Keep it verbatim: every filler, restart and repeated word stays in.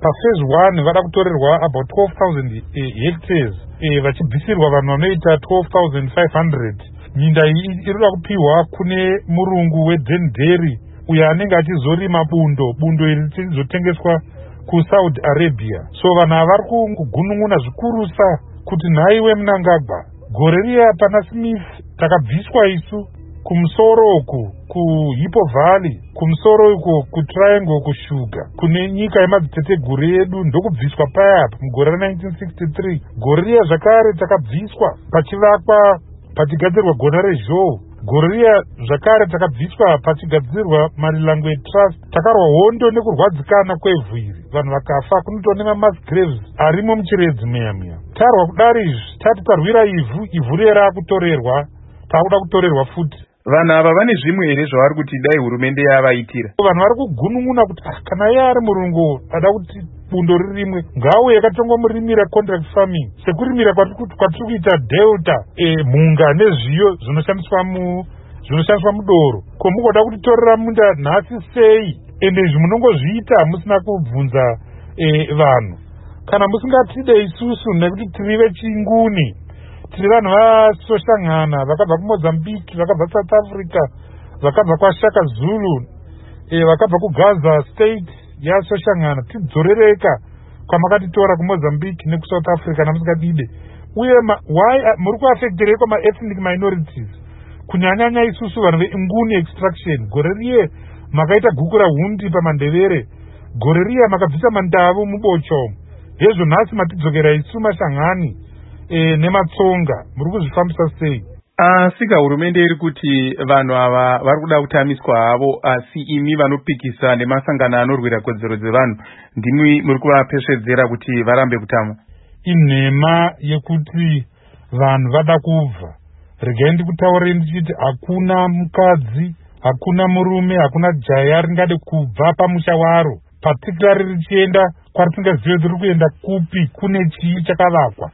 Paphase one vada kutorerwa about twelve thousand hectares vachibvisirwa vanhu vanoita twelve thousand five hundred. Minda iyi irikuda kupiwa kune murungu weDenderi uyo anenge achizorima bundo bundo iri richizotengeswa kuSaudi Arabia. So vanhu ava vari kugunun'una zvikurusa kuti nhaiwe Mnangagwa, gore riya pana Smith takabviswa isu kumusoro uku kuHippo Valley, kumusoro uku kuTriangle, kushuga kune nyika yemadziteteguru edu ndokubviswa paya mugore ra1963. Gore riya zvakare takabviswa pachivakwa pachigadzirwa gona rezhou. Gore riya zvakare takabviswa pachigadzirwa Marilangue Trust. Takarwa hondo nekurwadzikana kwevhu iri, vanhu vakafa, kunotone mamass graves arimo muchiredzi muyamya. Tarwa kudari izvi tati tarwira ivhu, ivhu riya rakutorerwa, takuda kutorerwa futi. Vanhu ava vane zvimwe here zvavari kuti dai hurumende yavaitira? Vanhu vari kugunun'una kuti kana iye ari murungu ada kuti bundo ririmwe ngauye akatongomurimira contract farming, sekurimira kwatiri kuita delta mhunga nezviyo zvinoshandiswa mu zvinoshandiswa mudoro. Ko mukoda kutitorera munda nhasi sei? Ende izvi munongozviita musina kubvunza vanhu. Kana musingatide isusu nekuti tiri vechinguni, tiri vanhu vasoshangana vakabva kuMozambique, vakabva South Africa, vakabva kwaShaka Zulu, vakabva kuGaza State yasoshangana. Tidzorereka kwamakatitora kuMozambique nekuSouth Africa namusikadide. Uye why muri kuaffecterei kwama-ethnic minorities, kunyanyanya isusu vanhu veinguni extraction? Gore riye makaita guku rahundi pamandevere, gore riye makabvisa mandavu mubocho. Hezvo nhasi matidzokera isu mashangani E, nematsonga, muri kuzvifambisa sei? Asika hurumende iri kuti vanhu ava vari kuda kutamiswa havo, asi imi vanopikisa nemasangano anorwira kodzero dzevanhu ndimi muri kuvapesvedzera kuti varambe kutama. Inhema yekuti vanhu vada kubva. Regai ndikutaurei ndichiti hakuna mukadzi, hakuna murume, hakuna jaya ringade kubva pamusha waro, particularly richienda kwarisingazive kuti riri kuenda kupi, kune chii chakavakwa.